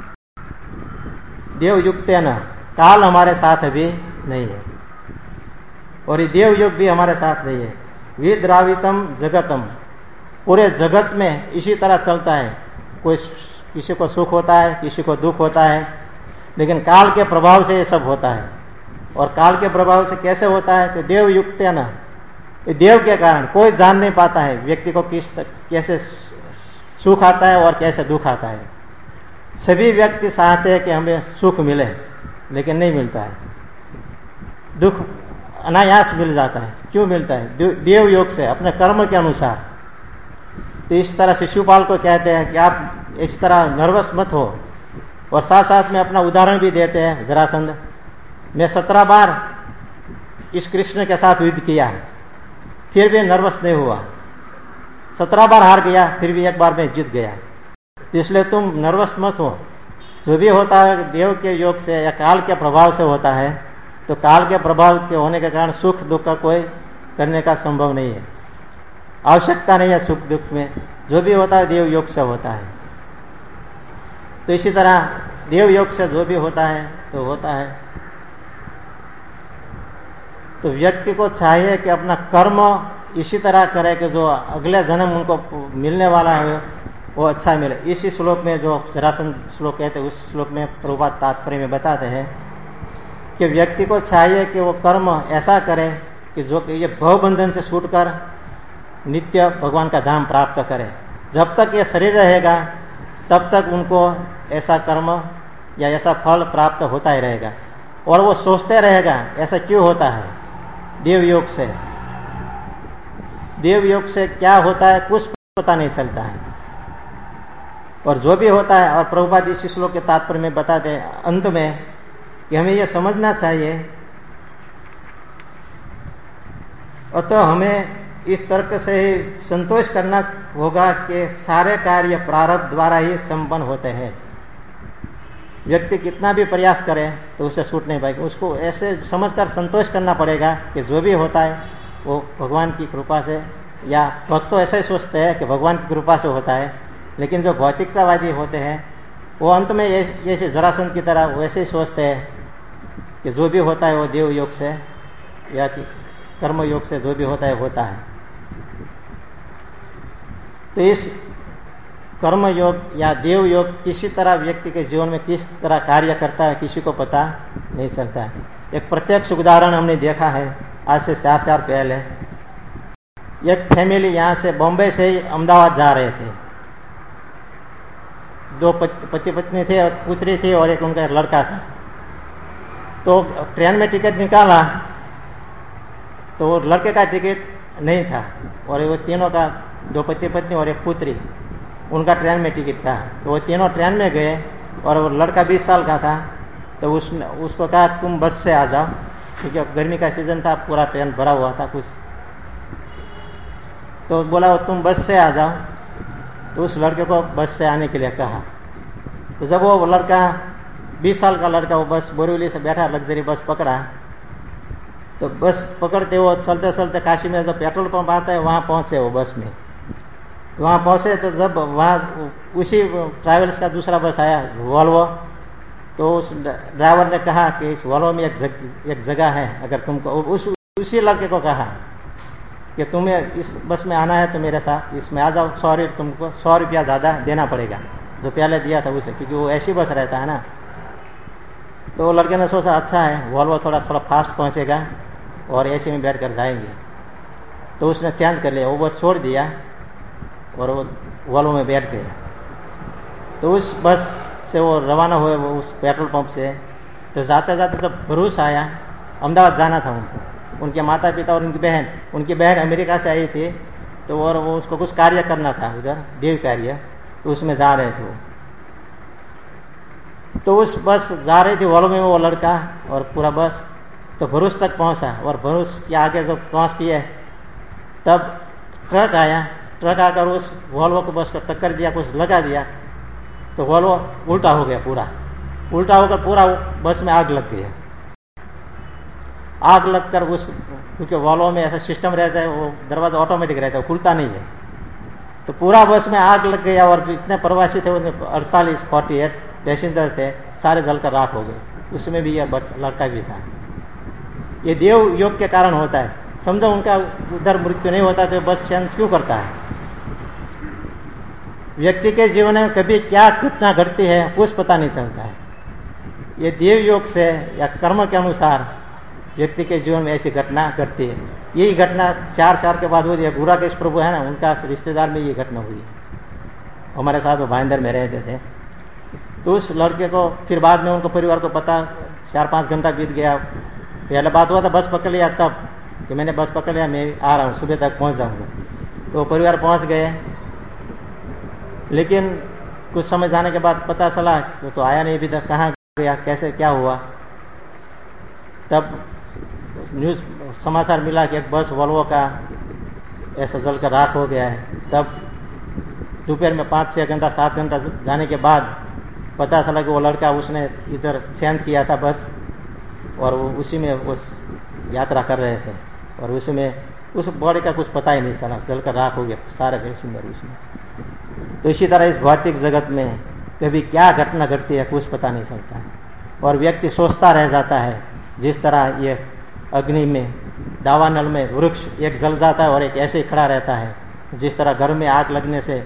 देव युक्ते न, काल हमारे साथ अभी नहीं है और ये देव योग भी हमारे साथ नहीं है। विद्रावितम जगतम, पूरे जगत में इसी तरह चलता है, कोई किसी को सुख होता है, किसी को दुख होता है, लेकिन काल के प्रभाव से ये सब होता है। और काल के प्रभाव से कैसे होता है? तो देव युक्त है ना, देव के कारण कोई जान नहीं पाता है व्यक्ति को कैसे सुख आता है और कैसे दुख आता है। सभी व्यक्ति चाहते हैं कि हमें सुख मिले, लेकिन नहीं मिलता है। दुख अनायास मिल जाता है। क्यों मिलता है? देव योग से, अपने कर्म के अनुसार। तो इस तरह शिशुपाल को कहते हैं कि आप इस तरह नर्वस मत हो, और साथ साथ में अपना उदाहरण भी देते हैं। जरासंध, मैं 17 बार इस कृष्ण के साथ युद्ध किया, फिर भी नर्वस नहीं हुआ। 17 बार हार गया, फिर भी एक बार मैं जीत गया। इसलिए तुम नर्वस मत हो। जो भी होता है देव के योग से या काल के प्रभाव से होता है, तो काल के प्रभाव के होने के कारण सुख दुख का कोई करने का संभव नहीं है, आवश्यकता नहीं है सुख दुख में। जो भी होता है देव योग से होता है। तो इसी तरह देव योग से जो भी होता है तो होता है। तो व्यक्ति को चाहिए कि अपना कर्म इसी तरह करे कि जो अगले जन्म उनको मिलने वाला है वो अच्छा मिले। इसी श्लोक में जो जरासंध श्लोक कहते हैं, उस श्लोक में प्रभुपाद तात्पर्य में बताते हैं कि व्यक्ति को चाहिए कि वो कर्म ऐसा करे कि जो ये भवबंधन से छूटकर नित्य भगवान का धाम प्राप्त करे। जब तक ये शरीर रहेगा तब तक उनको ऐसा कर्म या ऐसा फल प्राप्त होता ही रहेगा, और वो सोचते रहेगा ऐसा क्यों होता है। देव योग से, देव योग से क्या होता है कुछ पता नहीं चलता है, और जो भी होता है। और प्रभुपाद इस श्लोक के तात्पर्य में बताते हैं अंत में कि हमें यह समझना चाहिए, और तो हमें इस तर्क से ही संतोष करना होगा कि सारे कार्य प्रारब्ध द्वारा ही संपन्न होते हैं। व्यक्ति कितना भी प्रयास करे तो उसे छूट नहीं पाएगा। उसको ऐसे समझकर संतोष करना पड़ेगा कि जो भी होता है वो भगवान की कृपा से, या भक्त तो ऐसा ही सोचते हैं कि भगवान की कृपा से होता है, लेकिन जो भौतिकतावादी होते हैं वो अंत में जैसे जरासंध की तरह वैसे ही सोचते हैं कि जो भी होता है वो देव योग से या कि कर्म योग से जो भी होता है होता है। तो इस कर्म योग या देव योग किसी तरह व्यक्ति के जीवन में किस तरह कार्य करता है किसी को पता नहीं चलता है। एक प्रत्यक्ष उदाहरण हमने देखा है आज से 4 साल पहले। एक फैमिली यहाँ से बॉम्बे से ही अहमदाबाद जा रहे थे। 2 पति पत्नी थे और पुत्री थी और एक उनका लड़का था। तो ट्रेन में टिकट निकाला तो लड़के का टिकट नहीं था और वो तीनों का 2 पति पत्नी और एक पुत्री उनका ट्रेन में टिकट था। तो वो तीनों ट्रेन में गए और वो लड़का 20 साल का था। तो उसको कहा तुम बस से आ जाओ, क्योंकि गर्मी का सीज़न था, पूरा ट्रेन भरा हुआ था कुछ। तो बोला तुम बस से आ जाओ। तो उस लड़के को बस से आने के लिए कहा। तो जब वो लड़का 20 साल का लड़का वो बस बोरीवली से बैठा, लग्जरी बस पकड़ा। तो बस पकड़ते वो चलते चलते काशी में जब पेट्रोल पंप आता है वहाँ पहुँचे वो बस में। तो वहाँ पहुँचे तो जब वहाँ उसी ट्रैवल्स का दूसरा बस आया वॉल्वो। तो उस ड्राइवर ने कहा कि इस वॉल्वो में एक जगह है, अगर तुमको उसी लड़के को कहा कि तुम्हें इस बस में आना है तो मेरे साथ इसमें आ जाओ, तुमको 100 रुपया ज़्यादा देना पड़ेगा जो पहले दिया था उसे, क्योंकि वो ऐसी बस रहता है ना। तो वो लड़के ने सोचा अच्छा है वॉल्वो थोड़ा फास्ट पहुँचेगा और ऐसे में बैठ कर जाएंगे। तो उसने चेंज कर लिया, वो बस छोड़ दिया और वो वॉल्वो में बैठ गए। तो उस बस से वो रवाना हुए वो उस पेट्रोल पंप से। तो जाते जाते जब भरूच आया, अहमदाबाद जाना था उनको, उनके माता पिता और उनकी बहन अमेरिका से आई थी। तो और वो उसको कुछ कार्य करना था उधर, देव कार्य, तो उसमें जा रहे थे वो। तो उस बस जा रही थी वॉल्वो में वो लड़का और पूरा बस। तो भरूच तक पहुंचा और भरूच के आगे जब क्रॉस किए तब ट्रक आया। ट्रक आकर उस वॉल्वो को बस को टक्कर दिया, कुछ लगा दिया। तो वॉल्वो उल्टा हो गया, पूरा उल्टा होकर पूरा बस में आग लग गया। आग लगकर क्योंकि वॉल्वो में ऐसा सिस्टम रहता है, वो दरवाजा ऑटोमेटिक रहता है, वो खुलता नहीं है। तो पूरा बस में आग लग गया और जितने प्रवासी थे उनमें 48 पैसेंजर थे, सारे जलकर राख हो गए। उसमें भी यह लड़का भी था। ये देव योग के कारण होता है। समझो उनका उधर मृत्यु नहीं होता तो बस चेंज क्यों करता है। व्यक्ति के जीवन में कभी क्या घटना घटती है कुछ पता नहीं चलता है। ये देव योग से या कर्म के अनुसार व्यक्ति के जीवन में ऐसी घटना घटती है। यही घटना 4 साल के बाद हुई है। गुराकेश प्रभु है ना, उनका रिश्तेदार में ये घटना हुई है। हमारे साथ वो भाईंदर में रहते थे। तो उस लड़के को फिर बाद में उनको परिवार को पता, 4-5 घंटा बीत गया। पहले बात हुआ था बस पकड़ लिया, तब कि मैंने बस पकड़ लिया, मैं आ रहा हूँ, सुबह तक पहुँच जाऊँगा। तो परिवार पहुँच गए, लेकिन कुछ समय जाने के बाद पता चला तो आया नहीं अभी तक, कहाँ गया, कैसे क्या हुआ। तब न्यूज़ समाचार मिला कि एक बस वॉल्वो का ऐसा जलकर राख हो गया है। तब दोपहर में 5-6 घंटा 7 घंटा जाने के बाद पता चला कि वो लड़का उसने इधर चेंज किया था बस, और वो उसी में उस यात्रा कर रहे थे और उसमें उस बॉडी का कुछ पता ही नहीं चला, जलकर राख हो गया सारे पैसेंजर उसमें। तो इसी तरह इस भौतिक जगत में कभी क्या घटना घटती है कुछ पता नहीं चलता है और व्यक्ति सोचता रह जाता है। जिस तरह ये अग्नि में, दावानल में वृक्ष एक जल जाता है और एक ऐसे ही खड़ा रहता है, जिस तरह घर में आग लगने से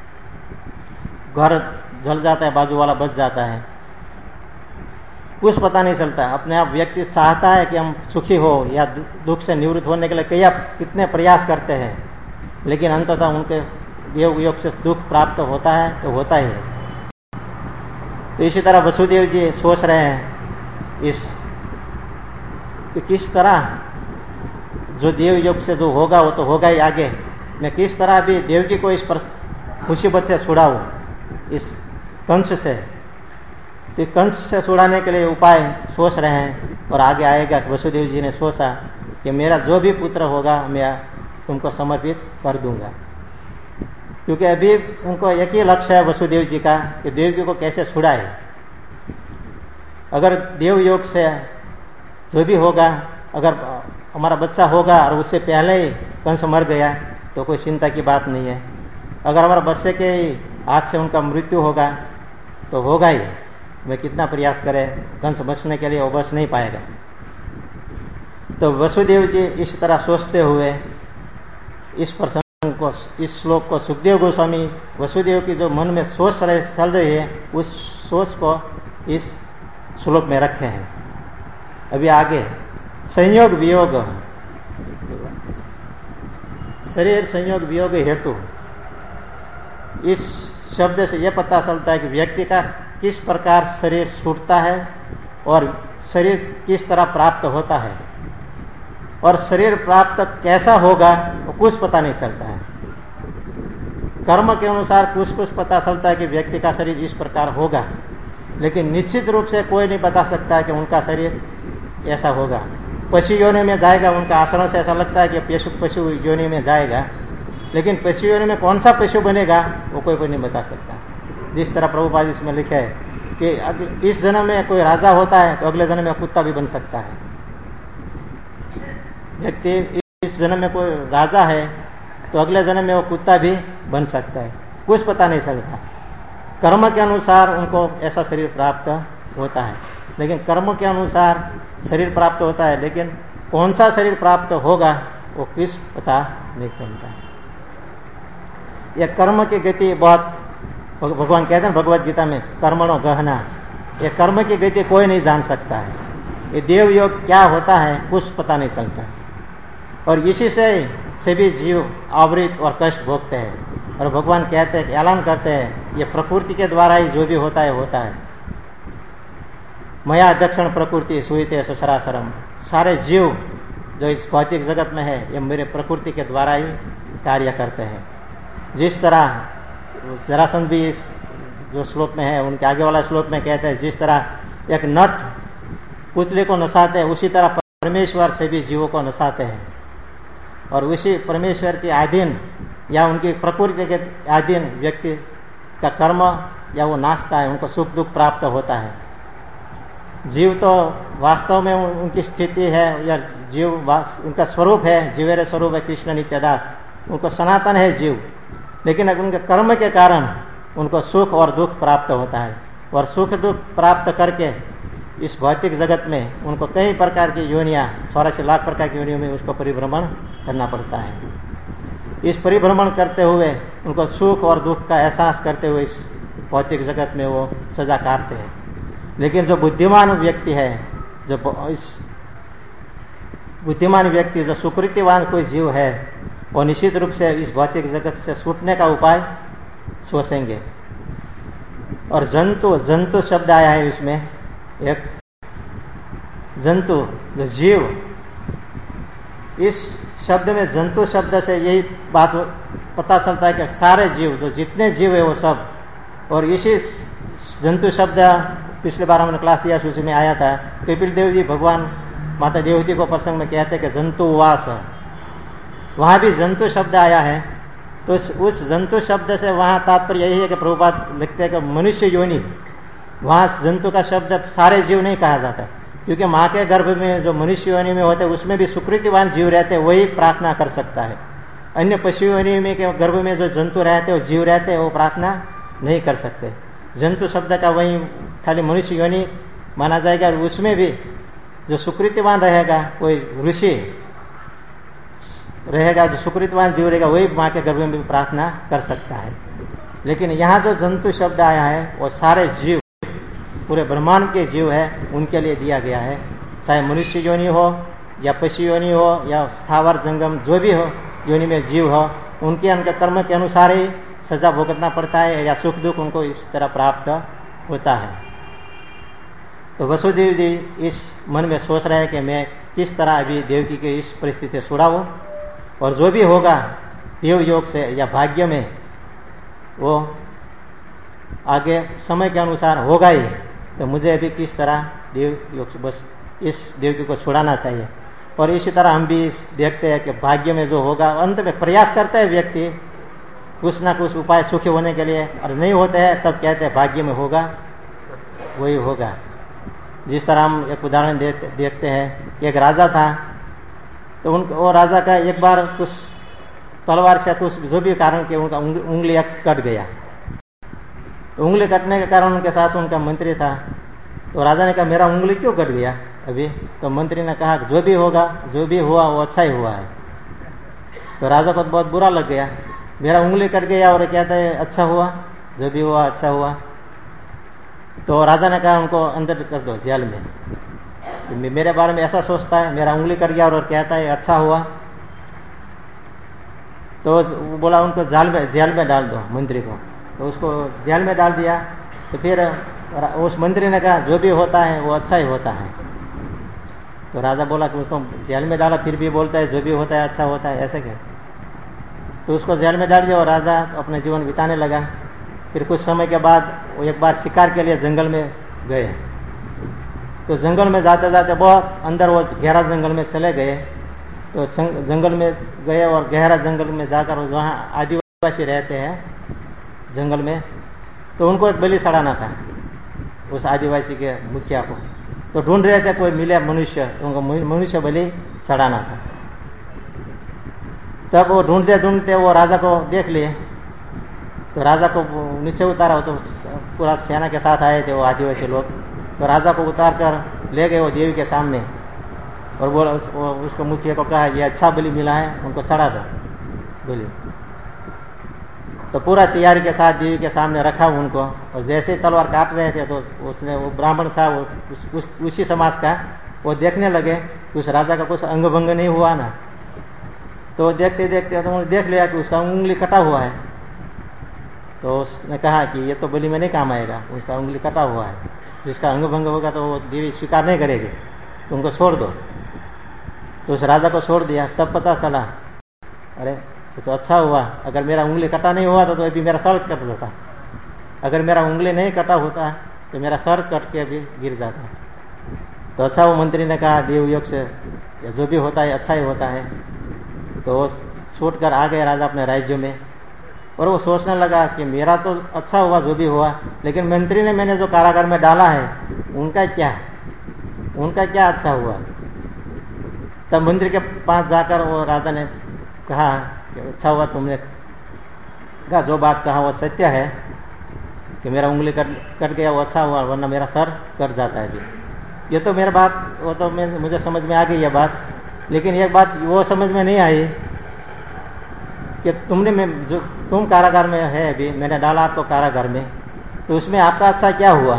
घर जल जाता है, बाजू वाला बच जाता है, कुछ पता नहीं चलता। अपने आप व्यक्ति चाहता है कि हम सुखी हो या दुख से निवृत्त होने के लिए कितने प्रयास करते हैं, लेकिन अंततः उनके देव योग से दुख प्राप्त होता है तो होता ही है। तो इसी तरह वसुदेव जी सोच रहे हैं कि किस तरह जो देव योग से जो होगा वो तो होगा ही आगे, मैं किस तरह भी देव जी को इस पर मुसीबत से छुड़ाऊँ, इस कंस से। तो कंस से छुड़ाने के लिए उपाय सोच रहे हैं और आगे आएगा। वसुदेव जी ने सोचा कि मेरा जो भी पुत्र होगा मैं तुमको समर्पित कर दूंगा, क्योंकि अभी उनको एक ही लक्ष्य है वसुदेव जी का कि देव जी को कैसे छुड़ाए। अगर देव योग से जो भी होगा, अगर हमारा बच्चा होगा और उससे पहले ही कंस मर गया तो कोई चिंता की बात नहीं है। अगर हमारे बच्चे के हाथ से उनका मृत्यु होगा तो होगा ही, वह कितना प्रयास करे कंस बचने के लिए वो बच नहीं पाएगा। तो वसुदेव जी इस तरह सोचते हुए इस प्रसंग को, इस श्लोक को सुखदेव गोस्वामी वसुदेव की जो मन में सोच चल रही है उस सोच को इस श्लोक में रखे हैं। अभी आगे संयोग वियोग, शरीर संयोग वियोग हेतु, इस शब्द से यह पता चलता है कि व्यक्ति का किस प्रकार शरीर छूटता है और शरीर किस तरह प्राप्त होता है, और शरीर प्राप्त कैसा होगा वो कुछ पता नहीं चलता है। कर्म के अनुसार कुछ पता चलता है कि व्यक्ति का शरीर इस प्रकार होगा, लेकिन निश्चित रूप से कोई नहीं बता सकता है कि उनका शरीर ऐसा होगा। पशु योनि में जाएगा, उनका आचरण से ऐसा लगता है कि पशु योनि में जाएगा, लेकिन पशु योनि में कौन सा पशु बनेगा वो कोई भी नहीं बता सकता। जिस तरह प्रभुपाद इसमें लिखे है कि इस जन्म में कोई राजा होता है तो अगले जन्म में कुत्ता भी बन सकता है। व्यक्ति इस जन्म में कोई राजा है तो अगले जन्म में वो कुत्ता भी बन सकता है, कुछ पता नहीं चलता। कर्म के अनुसार उनको ऐसा शरीर प्राप्त होता है, लेकिन कर्म के अनुसार शरीर प्राप्त होता है, लेकिन कौन सा शरीर प्राप्त होगा वो किस पता नहीं चलता है। यह कर्म की गति बहुत, भगवान कहते हैं भगवत गीता में, कर्मणो गहना, ये कर्म की गति कोई नहीं जान सकता है। ये देव योग क्या होता है कुछ पता नहीं चलता है, और इसी से सभी जीव आवृत और कष्ट भोगते हैं। और भगवान कहते हैं, ऐलान करते हैं, ये प्रकृति के द्वारा ही जो भी होता है होता है। मया दक्षिण प्रकृति सुईते ससरासरम, सारे जीव जो इस भौतिक जगत में है ये मेरे प्रकृति के द्वारा ही कार्य करते हैं। जिस तरह जरासंध भी इस जो श्लोक में है उनके आगे वाला श्लोक में कहते हैं, जिस तरह एक नट पुतले को नसाते हैं उसी तरह परमेश्वर सभी जीवों को नसाते हैं, और उसी परमेश्वर के अधीन या उनकी प्रकृति के अधीन व्यक्ति का कर्म या वो नाचता है, उनको सुख दुख प्राप्त होता है। जीव तो वास्तव में उनकी स्थिति है या जीव उनका स्वरूप है, जीवेर स्वरूप है कृष्ण नित्यदास, उनको सनातन है जीव, लेकिन उनके कर्म के कारण उनको सुख और दुख प्राप्त होता है, और सुख दुख प्राप्त करके इस भौतिक जगत में उनको कई प्रकार की योनियाँ, 84 लाख प्रकार की योनियों में उसको परिभ्रमण करना पड़ता है। इस परिभ्रमण करते हुए उनको सुख और दुख का एहसास करते हुए इस भौतिक जगत में वो सजा काटते हैं। लेकिन जो बुद्धिमान व्यक्ति है, जो इस बुद्धिमान व्यक्ति जो सुकृतिवान कोई जीव है, वो निश्चित रूप से इस भौतिक जगत से छूटने का उपाय सोचेंगे। और जंतु शब्द आया है इसमें, एक जंतु जो जीव, इस शब्द में जंतु शब्द से यही बात पता चलता है कि सारे जीव, जो जितने जीव है वो सब, और इसी जंतु शब्द पिछले बार हमने क्लास दिया उसमें आया था, कपिल देव जी भगवान माता देवती को प्रसंग में कहते हैं कि जंतुवास, वहाँ भी जंतु शब्द आया है। तो उस जंतु शब्द से वहाँ तात्पर्य यही है कि प्रभुपाद लिखते हैं कि मनुष्य योनि, वहाँ जंतु का शब्द सारे जीव नहीं कहा जाता, क्योंकि माँ के गर्भ में जो मनुष्य योनि में होते हैं उसमें भी सुकृतिवान जीव रहते हैं, वही प्रार्थना कर सकता है। अन्य पशु योनि में के गर्भ में जो जंतु रहते हैं, जीव रहते हैं, वो प्रार्थना नहीं कर सकते। जंतु शब्द का वही खाली मनुष्य योनि माना जाएगा, और उसमें भी जो सुकृतिवान रहेगा, कोई ऋषि रहेगा, जो सुकृतिवान जीव रहेगा, वही माँ के गर्भ में भी प्रार्थना कर सकता है। लेकिन यहाँ जो जंतु शब्द आया है वो सारे जीव, पूरे ब्रह्मांड के जीव है, उनके लिए दिया गया है। चाहे मनुष्य योनि हो या पशु योनि हो या स्थावर जंगम जो भी हो योनि में जीव हो, उनके कर्म के अनुसार ही सजा भुगतना पड़ता है या सुख दुख उनको इस तरह प्राप्त होता है। तो वसुदेव जी इस मन में सोच रहे हैं कि मैं किस तरह अभी देवकी की इस परिस्थिति से छुड़ाऊं, और जो भी होगा देव योग से या भाग्य में वो आगे समय के अनुसार होगा ही, तो मुझे अभी किस तरह देव योग से बस इस देवकी को छुड़ाना चाहिए। और इसी तरह हम भी देखते हैं कि भाग्य में जो होगा, अंत में प्रयास करता है व्यक्ति कुछ ना कुछ उपाय सुखी होने के लिए, और नहीं होते हैं तब कहते हैं भाग्य में होगा वही होगा। जिस तरह हम एक उदाहरण देखते हैं, एक राजा था, तो वो राजा का एक बार कुछ तलवार से कुछ जो भी कारण के उनका उंगलियां कट गया, तो उंगली कटने के कारण उनके साथ उनका मंत्री था। तो राजा ने कहा मेरा उंगली क्यों कट गया अभी? तो मंत्री ने कहा जो भी होगा, जो भी हुआ वो अच्छा ही हुआ है। तो राजा को बहुत बुरा लग गया, मेरा उंगली कट गया और कहता है अच्छा हुआ, जो भी हुआ अच्छा हुआ। तो राजा ने कहा उनको अंदर कर दो जेल में, मेरे बारे में ऐसा सोचता है, मेरा उंगली कट गया और कहता है अच्छा हुआ। तो बोला उनको जेल में डाल दो मंत्री को। तो उसको जेल में डाल दिया। तो फिर उस मंत्री ने कहा जो भी होता है वो अच्छा ही होता है। तो राजा बोला कि उसको जेल में डाला, फिर भी बोलता है जो भी होता है अच्छा होता है, ऐसे क्या? तो उसको जेल में डाल दिया और राजा अपने जीवन बिताने लगा। फिर कुछ समय के बाद वो एक बार शिकार के लिए जंगल में गए। तो जंगल में जाते जाते बहुत अंदर वो गहरा जंगल में चले गए। तो जंगल में गए और गहरा जंगल में जाकर वहाँ आदिवासी रहते हैं जंगल में। तो उनको एक बलि चढ़ाना था उस आदिवासी के मुखिया को। तो ढूंढ रहे थे कोई मिले मनुष्य, तो उनको मनुष्य बलि चढ़ाना था। तब वो ढूंढते ढूंढते वो राजा को देख लिए। तो राजा को नीचे उतारा, तो पूरा सेना के साथ आए थे वो आदिवासी लोग। तो राजा को उतार कर ले गए वो देवी के सामने और बोला उसको मुखिया को कहा ये अच्छा बलि मिला है, उनको चढ़ा दो बलि। तो पूरा तैयारी के साथ देवी के सामने रखा उनको। और जैसे ही तलवार काट रहे थे तो उसने, वो ब्राह्मण था वो उसी समाज का, वो देखने लगे उस राजा का कुछ अंग भंग नहीं हुआ ना। तो देखते देखते तो उन्होंने देख लिया कि उसका उंगली कटा हुआ है। तो उसने कहा कि ये तो बलि में नहीं काम आएगा, उसका उंगली कटा हुआ है, जिसका अंग भंग होगा तो वो देवी स्वीकार नहीं करेगी, तो उनको छोड़ दो। तो उस राजा को छोड़ दिया। तब पता चला अरे तो अच्छा हुआ, अगर मेरा उंगली कटा नहीं हुआ तो अभी मेरा सर कट जाता, अगर मेरा उंगली नहीं कटा होता तो मेरा सर कट के अभी गिर जाता। तो अच्छा वो मंत्री ने कहा देव योग से जो भी होता है अच्छा ही होता है। तो वो छूट कर आ गए राजा अपने राज्य में। और वो सोचने लगा कि मेरा तो अच्छा हुआ जो भी हुआ, लेकिन मंत्री ने मैंने जो कारागार में डाला है उनका क्या अच्छा हुआ। तब मंत्री के पास जाकर वो राजा ने कहा कि अच्छा हुआ तुमने कहा, जो बात कहा वो सत्य है कि मेरा उंगली कट गया वो अच्छा हुआ, वरना मेरा सर कट जाता है अभी। ये तो मेरा बात, वो तो मुझे समझ में आ गई ये बात। लेकिन एक बात वो समझ में नहीं आई कि जो तुम कारागार में है अभी, मैंने डाला आपको कारागार में, तो उसमें आपका अच्छा क्या हुआ।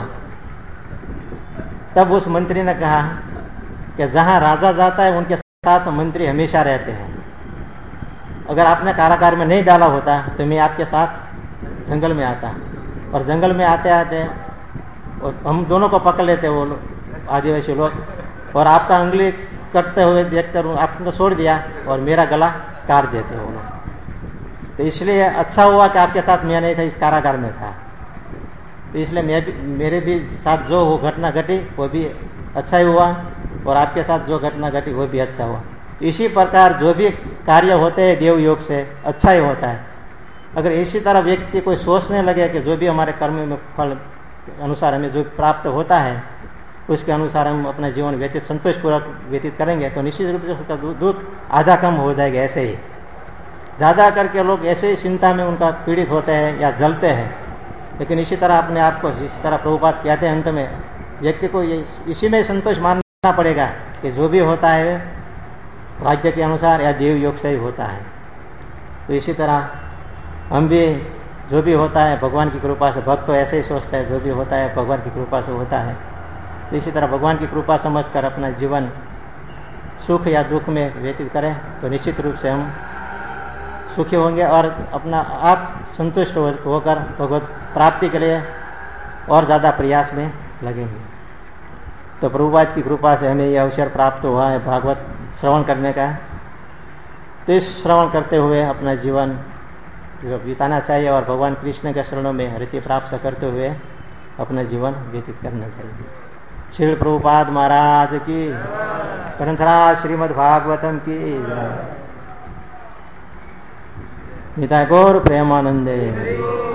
तब उस मंत्री ने कहा कि जहाँ राजा जाता है उनके साथ मंत्री हमेशा रहते हैं। अगर आपने कारागार में नहीं डाला होता तो मैं आपके साथ जंगल में आता, और जंगल में आते आते हम दोनों को पकड़ लेते वो आदिवासी लोग, और आपका उंगली कटते हुए देखकर आपको छोड़ दिया और मेरा गला काट देते वो लोग। तो इसलिए अच्छा हुआ कि आपके साथ मैं नहीं था, इस कारागार में था। तो इसलिए मेरे भी साथ जो वो घटना घटी वो भी अच्छा ही हुआ, और आपके साथ जो घटना घटी वो भी अच्छा हुआ। इसी प्रकार जो भी कार्य होते हैं देव योग से अच्छा ही होता है। अगर इसी तरह व्यक्ति कोई सोचने लगे कि जो भी हमारे कर्म में फल अनुसार हमें जो प्राप्त होता है उसके अनुसार हम अपना जीवन व्यतीत संतोषपूर्वक व्यतीत करेंगे, तो निश्चित रूप से उसका दुख आधा कम हो जाएगा। ऐसे ही ज़्यादा करके लोग ऐसे ही चिंता में उनका पीड़ित होते हैं या जलते हैं। लेकिन इसी तरह अपने आप को जिस तरह प्रभुपाद कहते हैं अंत में, व्यक्ति को इसी में संतोष मानना पड़ेगा कि जो भी होता है भाग्य के अनुसार या देव योग से ही होता है। तो इसी तरह हम भी जो भी होता है भगवान की कृपा से, भक्त तो ऐसे ही सोचते हैं जो भी होता है भगवान की कृपा से होता है। तो इसी तरह भगवान की कृपा समझकर अपना जीवन सुख या दुख में व्यतीत करें तो निश्चित रूप से हम सुखी होंगे और अपना आप संतुष्ट होकर भगवत प्राप्ति के लिए और ज़्यादा प्रयास में लगेंगे। तो प्रभुपाद की कृपा से हमें यह अवसर प्राप्त हुआ है भागवत श्रवण करने का। तो इस श्रवण करते हुए अपना जीवन बिताना चाहिए और भगवान कृष्ण के शरणों में रति प्राप्त करते हुए अपना जीवन व्यतीत करना चाहिए। श्री प्रभुपाद महाराज की, ग्रंथराज श्रीमद् भागवतम की, निताय गौर प्रेमानंदे।